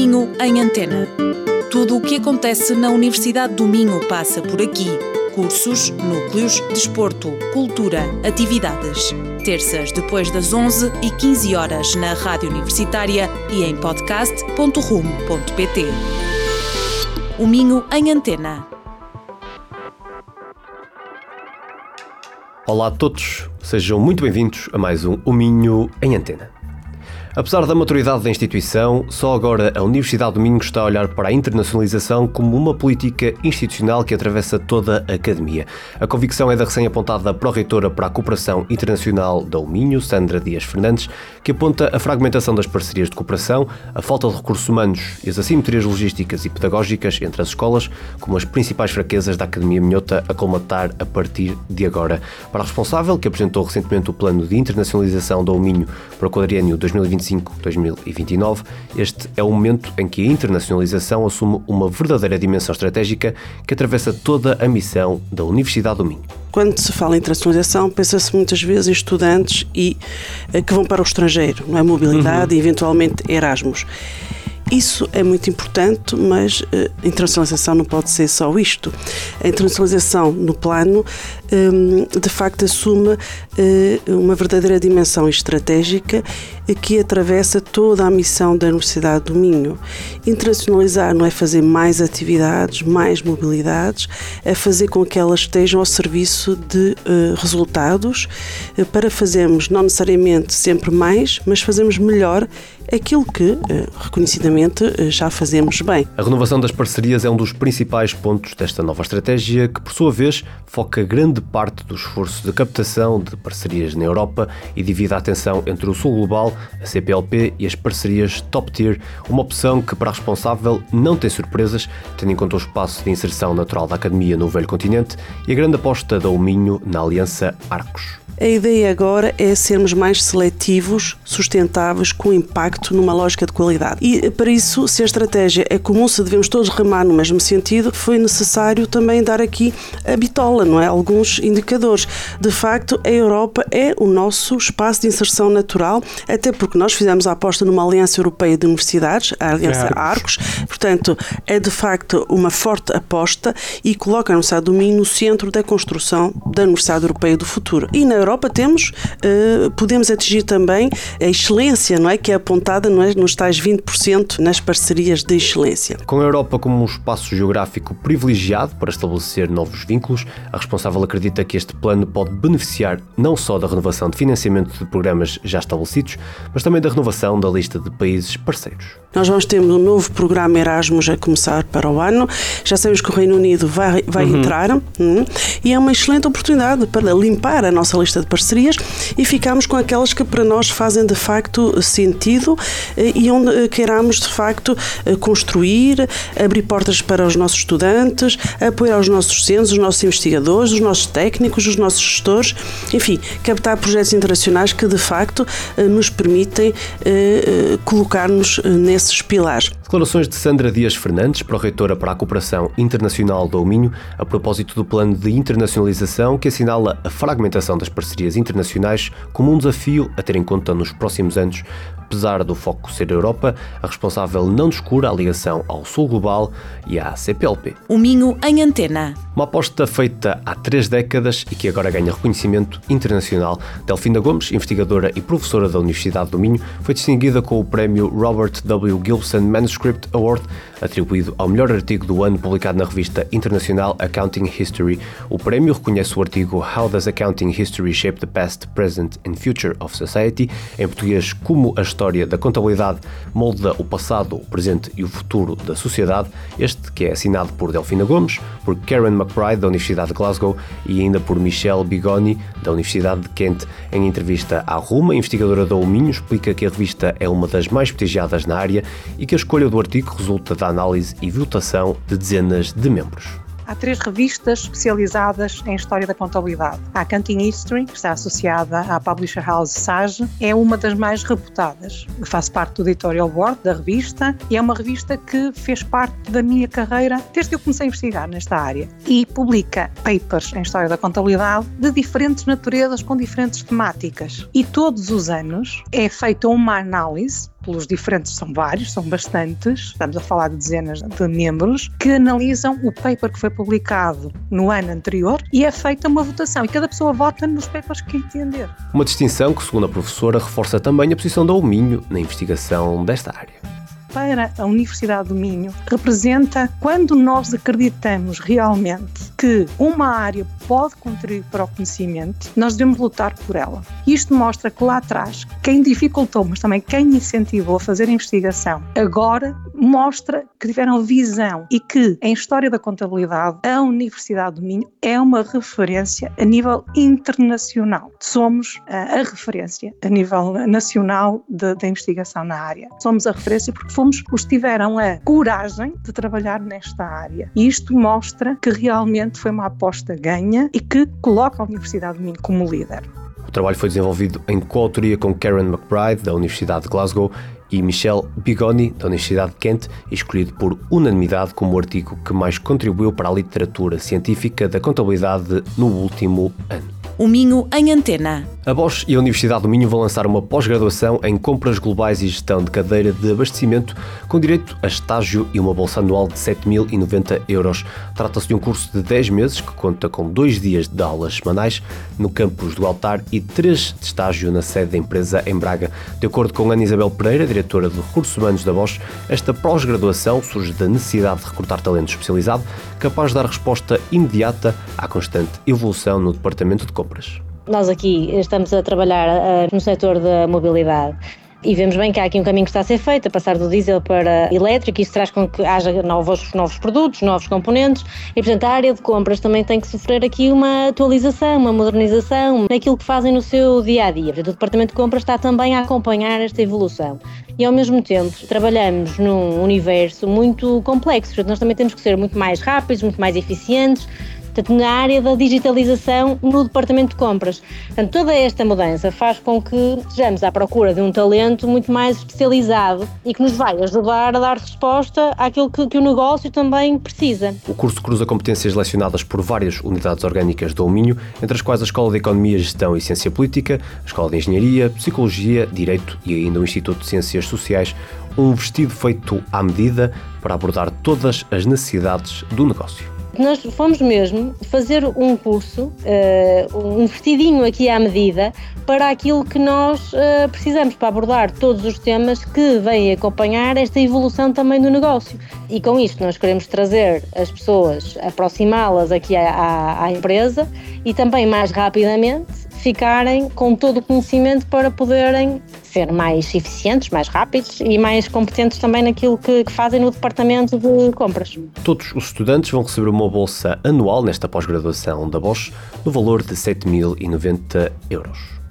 Minho em Antena. Tudo o que acontece na Universidade do Minho passa por aqui. Cursos, núcleos, desporto, cultura, atividades. Terças depois das 11h15 na Rádio Universitária e em podcast.rum.pt. O Minho em Antena. Olá a todos, sejam muito bem-vindos a mais um O Minho em Antena. Apesar da maturidade da instituição, só agora a Universidade do Minho está a olhar para a internacionalização como uma política institucional que atravessa toda a academia. A convicção é da recém-apontada pró-reitora para a cooperação internacional da Minho, Sandra Dias Fernandes, que aponta a fragmentação das parcerias de cooperação, a falta de recursos humanos e as assimetrias logísticas e pedagógicas entre as escolas como as principais fraquezas da Academia Minhota a colmatar a partir de agora. Para a responsável, que apresentou recentemente o plano de internacionalização da Minho para o quadriênio 2025-2029, este é o momento em que a internacionalização assume uma verdadeira dimensão estratégica que atravessa toda a missão da Universidade do Minho. Quando se fala em internacionalização, pensa-se muitas vezes em estudantes que vão para o estrangeiro, não é? Mobilidade e eventualmente Erasmus. Isso é muito importante, mas a internacionalização não pode ser só isto. A internacionalização no plano, de facto, assume uma verdadeira dimensão estratégica que atravessa toda a missão da Universidade do Minho. Internacionalizar não é fazer mais atividades, mais mobilidades, é fazer com que elas estejam ao serviço de resultados para fazermos, não necessariamente sempre mais, mas fazermos melhor aquilo que, reconhecidamente, já fazemos bem. A renovação das parcerias é um dos principais pontos desta nova estratégia que, por sua vez, foca grande parte do esforço de captação de parcerias na Europa e divide a atenção entre o Sul Global, a CPLP e as parcerias Top Tier, uma opção que, para a responsável, não tem surpresas, tendo em conta o espaço de inserção natural da Academia no Velho Continente e a grande aposta da Minho na Aliança Arcos. A ideia agora é sermos mais seletivos, sustentáveis, com impacto numa lógica de qualidade. E para isso, se a estratégia é comum, se devemos todos remar no mesmo sentido, foi necessário também dar aqui a bitola, não é? Alguns indicadores. De facto, a Europa é o nosso espaço de inserção natural, até porque nós fizemos a aposta numa Aliança Europeia de Universidades, a Aliança Arcos. Portanto, é de facto uma forte aposta e coloca a Universidade do Minho no centro da construção da Universidade Europeia do futuro. E na Europa podemos atingir também a excelência, não é? Que é apontada, não é? Nos tais 20% nas parcerias de excelência. Com a Europa como um espaço geográfico privilegiado para estabelecer novos vínculos, a responsável acredita que este plano pode beneficiar não só da renovação de financiamento de programas já estabelecidos, mas também da renovação da lista de países parceiros. Nós vamos ter um novo programa Erasmus a começar para o ano. Já sabemos que o Reino Unido vai entrar e é uma excelente oportunidade para limpar a nossa lista de parcerias e ficarmos com aquelas que para nós fazem de facto sentido e onde queiramos de facto construir, abrir portas para os nossos estudantes, apoiar os nossos docentes, os nossos investigadores, os nossos técnicos, os nossos gestores, enfim, captar projetos internacionais que de facto nos permitem colocar-nos nesses pilares. Declarações de Sandra Dias Fernandes, pró-reitora para a cooperação internacional da Minho, a propósito do plano de internacionalização que assinala a fragmentação das parcerias internacionais como um desafio a ter em conta nos próximos anos. Apesar do foco ser a Europa, a responsável não descura a ligação ao Sul Global e à CPLP. O Minho em Antena. Uma aposta feita há 3 décadas e que agora ganha reconhecimento internacional. Delfinda Gomes, investigadora e professora da Universidade do Minho, foi distinguida com o prémio Robert W. Gilson Manuscript Award, atribuído ao melhor artigo do ano publicado na revista internacional Accounting History. O prémio reconhece o artigo How Does Accounting History Shape the Past, Present and Future of Society? Em português, como a história da contabilidade molda o passado, o presente e o futuro da sociedade. Este que é assinado por Delfinda Gomes, por Karen McBride, da Universidade de Glasgow, e ainda por Michelle Bigoni, da Universidade de Kent. Em entrevista à Ruma, a investigadora da Minho explica que a revista é uma das mais prestigiadas na área e que a escolha do artigo resulta da análise e votação de dezenas de membros. Há 3 revistas especializadas em História da Contabilidade. A Accounting History, que está associada à Publisher House Sage, é uma das mais reputadas. Eu faço parte do editorial board da revista e é uma revista que fez parte da minha carreira desde que eu comecei a investigar nesta área. E publica papers em História da Contabilidade de diferentes naturezas, com diferentes temáticas. E todos os anos é feita uma análise grupos diferentes, são vários, são bastantes, estamos a falar de dezenas de membros, que analisam o paper que foi publicado no ano anterior e é feita uma votação e cada pessoa vota nos papers que entender. Uma distinção que, segundo a professora, reforça também a posição da UMinho na investigação desta área. Para a Universidade do Minho, representa quando nós acreditamos realmente que uma área pode contribuir para o conhecimento, nós devemos lutar por ela. Isto mostra que lá atrás, quem dificultou, mas também quem incentivou a fazer a investigação, agora mostra que tiveram visão e que, em História da Contabilidade, a Universidade do Minho é uma referência a nível internacional. Somos a referência a nível nacional da investigação na área. Somos a referência porque fomos os que tiveram a coragem de trabalhar nesta área. E isto mostra que realmente foi uma aposta ganha e que coloca a Universidade do Minho como líder. O trabalho foi desenvolvido em coautoria com Karen McBride, da Universidade de Glasgow, e Michelle Bigoni, da Universidade de Kent, e escolhido por unanimidade como o artigo que mais contribuiu para a literatura científica da contabilidade no último ano. O Minho em Antena. A Bosch e a Universidade do Minho vão lançar uma pós-graduação em compras globais e gestão de cadeira de abastecimento, com direito a estágio e uma bolsa anual de 7.090 €. Trata-se de um curso de 10 meses que conta com 2 dias de aulas semanais no campus do Altar e 3 de estágio na sede da empresa em Braga. De acordo com Ana Isabel Pereira, diretora de Recursos Humanos da Bosch, esta pós-graduação surge da necessidade de recrutar talento especializado, capaz de dar resposta imediata à constante evolução no departamento de compras. Nós aqui estamos a trabalhar no setor da mobilidade e vemos bem que há aqui um caminho que está a ser feito, a passar do diesel para elétrico, e isso traz com que haja novos produtos, novos componentes, e portanto a área de compras também tem que sofrer aqui uma atualização, uma modernização naquilo que fazem no seu dia-a-dia. Portanto, o departamento de compras está também a acompanhar esta evolução. E ao mesmo tempo trabalhamos num universo muito complexo, portanto nós também temos que ser muito mais rápidos, muito mais eficientes, portanto, na área da digitalização no departamento de compras. Portanto, toda esta mudança faz com que estejamos à procura de um talento muito mais especializado e que nos vai ajudar a dar resposta àquilo que o negócio também precisa. O curso cruza competências selecionadas por várias unidades orgânicas do Minho, entre as quais a Escola de Economia, Gestão e Ciência Política, a Escola de Engenharia, Psicologia, Direito e ainda o Instituto de Ciências Sociais, um vestido feito à medida para abordar todas as necessidades do negócio. Nós fomos mesmo fazer um curso, um vestidinho aqui à medida, para aquilo que nós precisamos, para abordar todos os temas que vêm acompanhar esta evolução também do negócio. E com isto nós queremos trazer as pessoas, aproximá-las aqui à empresa e também mais rapidamente ficarem com todo o conhecimento para poderem ser mais eficientes, mais rápidos e mais competentes também naquilo que fazem no departamento de compras. Todos os estudantes vão receber uma bolsa anual nesta pós-graduação da Bosch no valor de 7.090 €.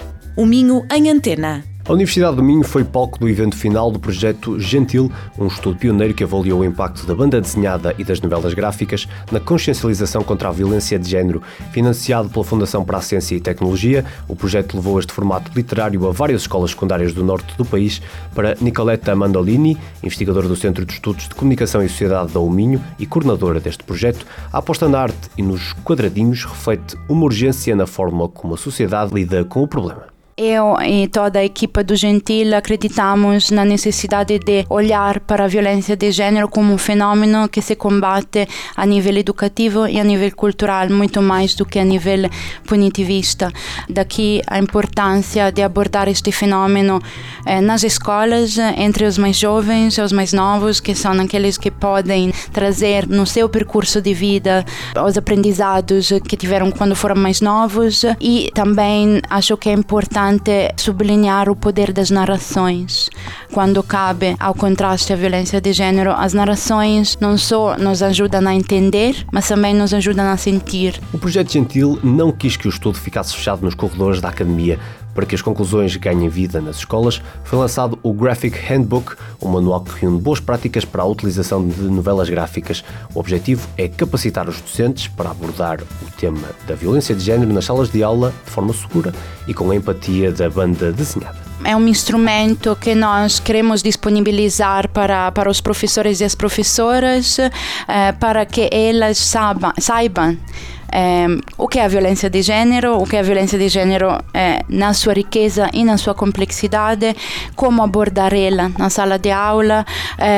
O Minho em Antena. A Universidade do Minho foi palco do evento final do projeto Gentil, um estudo pioneiro que avaliou o impacto da banda desenhada e das novelas gráficas na consciencialização contra a violência de género. Financiado pela Fundação para a Ciência e Tecnologia, o projeto levou este formato literário a várias escolas secundárias do norte do país. Para Nicoletta Mandolini, investigadora do Centro de Estudos de Comunicação e Sociedade da UMinho e coordenadora deste projeto, a aposta na arte e nos quadradinhos reflete uma urgência na forma como a sociedade lida com o problema. Eu e toda a equipa do Gentil acreditamos na necessidade de olhar para a violência de gênero como um fenômeno que se combate a nível educativo e a nível cultural, muito mais do que a nível punitivista. Daqui a importância de abordar este fenômeno nas escolas, entre os mais jovens e os mais novos, que são aqueles que podem trazer no seu percurso de vida os aprendizados que tiveram quando foram mais novos. E também acho que é importante sublinhar o poder das narrações. Quando cabe ao contraste à violência de gênero, as narrações não só nos ajudam a entender, mas também nos ajudam a sentir. O projeto Gentil não quis que o estudo ficasse fechado nos corredores da academia. Para que as conclusões ganhem vida nas escolas, foi lançado o Graphic Handbook, um manual que reúne boas práticas para a utilização de novelas gráficas. O objetivo é capacitar os docentes para abordar o tema da violência de género nas salas de aula de forma segura e com a empatia da banda desenhada. É um instrumento que nós queremos disponibilizar para os professores e as professoras, para que elas saibam o que é a violência de gênero, na sua riqueza e na sua complexidade, como abordar ela na sala de aula,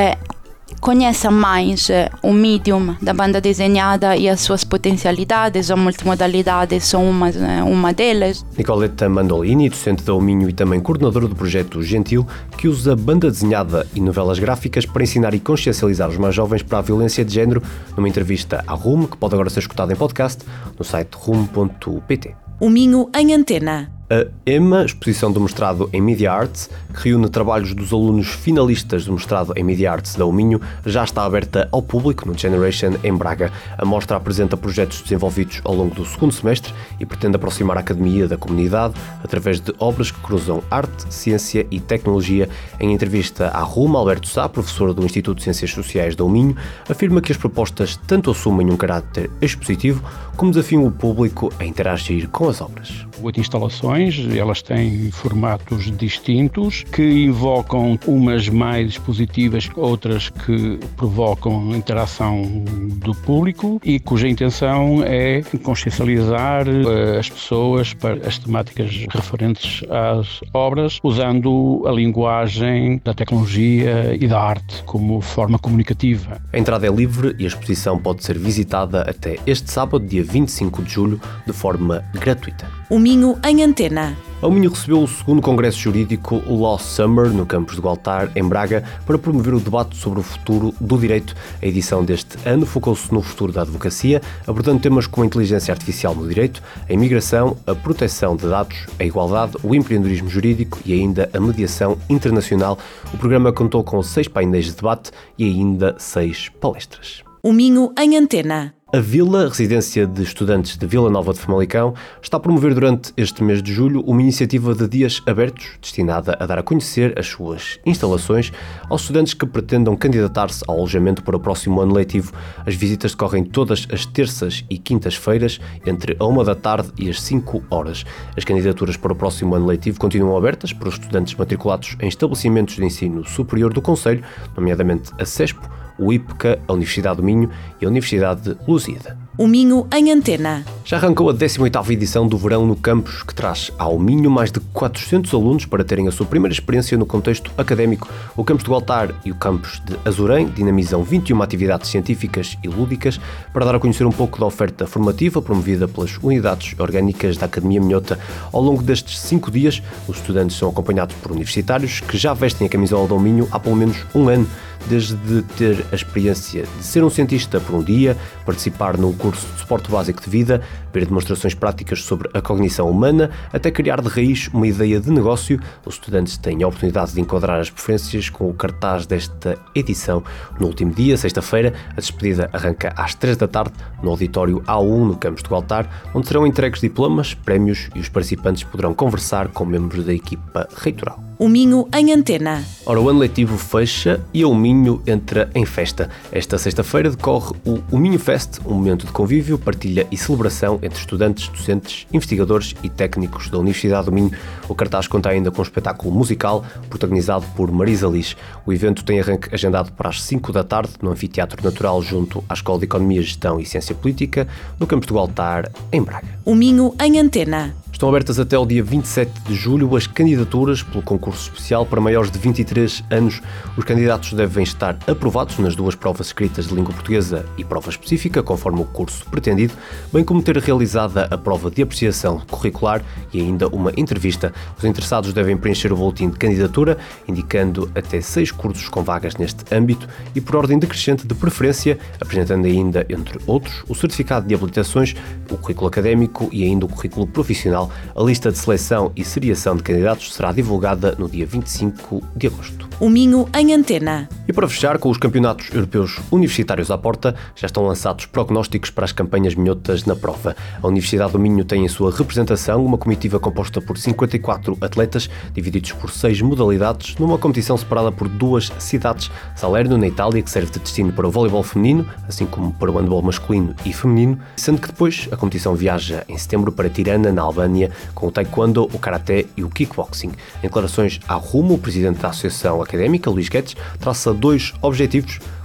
conheça mais o medium da banda desenhada e as suas potencialidades, a multimodalidade são uma delas. Nicoleta Mandolini, docente da Minho e também coordenadora do projeto Gentil, que usa banda desenhada e novelas gráficas para ensinar e consciencializar os mais jovens para a violência de género, numa entrevista à RUM, que pode agora ser escutada em podcast no site rum.pt. O Minho em Antena. A EMA, exposição do mestrado em Media Arts, que reúne trabalhos dos alunos finalistas do mestrado em Media Arts da Minho, já está aberta ao público no Generation em Braga. A mostra apresenta projetos desenvolvidos ao longo do segundo semestre e pretende aproximar a academia da comunidade através de obras que cruzam arte, ciência e tecnologia. Em entrevista à RUM, Alberto Sá, professor do Instituto de Ciências Sociais da Minho, afirma que as propostas tanto assumem um caráter expositivo como desafiam o público a interagir com as obras. 8 instalações, elas têm formatos distintos que invocam umas mais expositivas, outras que provocam interação do público e cuja intenção é consciencializar as pessoas para as temáticas referentes às obras, usando a linguagem da tecnologia e da arte como forma comunicativa. A entrada é livre e a exposição pode ser visitada até este sábado, dia 25 de julho, de forma gratuita. O Minho em Antena. A Minho recebeu o segundo Congresso Jurídico Law Summer no campus do Altar, em Braga, para promover o debate sobre o futuro do direito. A edição deste ano focou-se no futuro da advocacia, abordando temas como a inteligência artificial no direito, a imigração, a proteção de dados, a igualdade, o empreendedorismo jurídico e ainda a mediação internacional. O programa contou com 6 painéis de debate e ainda 6 palestras. O Minho em Antena. A Vila, residência de estudantes de Vila Nova de Famalicão, está a promover durante este mês de julho uma iniciativa de dias abertos destinada a dar a conhecer as suas instalações aos estudantes que pretendam candidatar-se ao alojamento para o próximo ano letivo. As visitas decorrem todas as terças e quintas-feiras, entre a 1 da tarde e as 5 horas. As candidaturas para o próximo ano letivo continuam abertas para os estudantes matriculados em estabelecimentos de ensino superior do concelho, nomeadamente a CESPO, o IPCA, a Universidade do Minho e a Universidade de Lusíada. O Minho em Antena. Já arrancou a 18ª edição do Verão no Campus, que traz ao Minho mais de 400 alunos para terem a sua primeira experiência no contexto académico. O Campus do Altar e o Campus de Azurém dinamizam 21 atividades científicas e lúdicas para dar a conhecer um pouco da oferta formativa promovida pelas unidades orgânicas da Academia Minhota. Ao longo destes 5 dias, os estudantes são acompanhados por universitários que já vestem a camisola do Minho há pelo menos um ano, desde ter a experiência de ser um cientista por um dia, participar num curso de suporte básico de vida, ver demonstrações práticas sobre a cognição humana, até criar de raiz uma ideia de negócio. Os estudantes têm a oportunidade de enquadrar as preferências com o cartaz desta edição. No último dia, sexta-feira, a despedida arranca às 3 da tarde no auditório A1 no campus do Altar, onde serão entregues diplomas, prémios e os participantes poderão conversar com membros da equipa reitoral. O Minho em Antena. Ora, o ano letivo fecha e o Minho entra em festa. Esta sexta-feira decorre o Minho Fest, um momento de convívio, partilha e celebração entre estudantes, docentes, investigadores e técnicos da Universidade do Minho. O cartaz conta ainda com um espetáculo musical protagonizado por Marisa Liz. O evento tem arranque agendado para as 5 da tarde no Anfiteatro Natural junto à Escola de Economia, Gestão e Ciência Política, no campus do Altar, em Braga. O Minho em Antena. Estão abertas até o dia 27 de julho as candidaturas pelo concurso especial para maiores de 23 anos. Os candidatos devem estar aprovados nas 2 provas escritas de língua portuguesa e prova específica, conforme o curso pretendido, bem como ter realizada a prova de apreciação curricular e ainda uma entrevista. Os interessados devem preencher o boletim de candidatura, indicando até 6 cursos com vagas neste âmbito e por ordem decrescente de preferência, apresentando ainda, entre outros, o certificado de habilitações, o currículo académico e ainda o currículo profissional. A lista de seleção e seriação de candidatos será divulgada no dia 25 de agosto. O Minho em Antena. E para fechar, com os campeonatos europeus universitários à porta, já estão lançados prognósticos para as campanhas minhotas na prova. A Universidade do Minho tem em sua representação uma comitiva composta por 54 atletas, divididos por 6 modalidades, numa competição separada por 2 cidades: Salerno, na Itália, que serve de destino para o voleibol feminino, assim como para o handball masculino e feminino, sendo que depois a competição viaja em setembro para Tirana, na Albânia, com o taekwondo, o karaté e o kickboxing. Em declarações à RUM, o presidente da Associação Académica, Luís Guedes, traça 2 objetivos: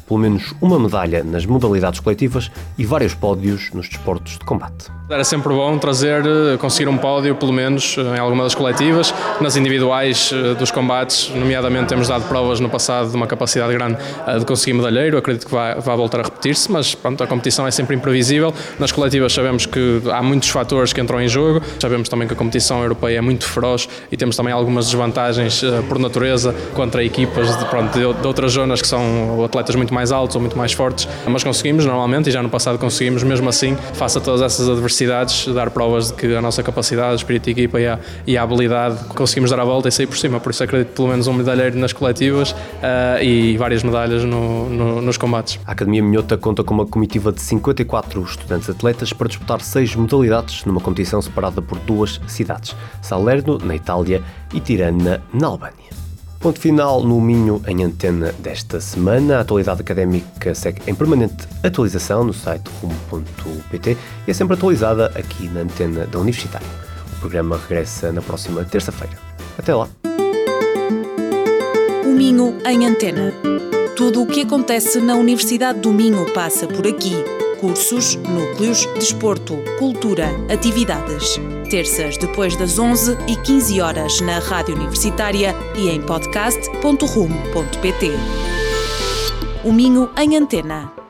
pelo menos uma medalha nas modalidades coletivas e vários pódios nos desportos de combate. Era sempre bom conseguir um pódio, pelo menos, em alguma das coletivas. Nas individuais dos combates, nomeadamente, temos dado provas no passado de uma capacidade grande de conseguir medalheiro. Acredito que vai voltar a repetir-se, mas pronto, a competição é sempre imprevisível. Nas coletivas sabemos que há muitos fatores que entram em jogo. Sabemos também que a competição europeia é muito feroz e temos também algumas desvantagens por natureza contra equipas de outras zonas que são atletas muito mais altos ou muito mais fortes. Mas conseguimos, normalmente, e já no passado conseguimos, mesmo assim, face a todas essas adversidades, dar provas de que a nossa capacidade, o espírito de equipa e a habilidade conseguimos dar a volta e sair por cima. Por isso acredito pelo menos um medalheiro nas coletivas e várias medalhas nos combates. A Academia Minhota conta com uma comitiva de 54 estudantes atletas para disputar 6 modalidades numa competição separada por 2 cidades, Salerno, na Itália, e Tirana, na Albânia. Ponto final no Minho em Antena desta semana. A atualidade académica segue em permanente atualização no site rumo.pt e é sempre atualizada aqui na Antena da Universitária. O programa regressa na próxima terça-feira. Até lá! O Minho em Antena. Tudo o que acontece na Universidade do Minho passa por aqui. Cursos, núcleos, desporto, cultura, atividades. Terças depois das 11h15 na Rádio Universitária e em podcast.rumo.pt. O Minho em Antena.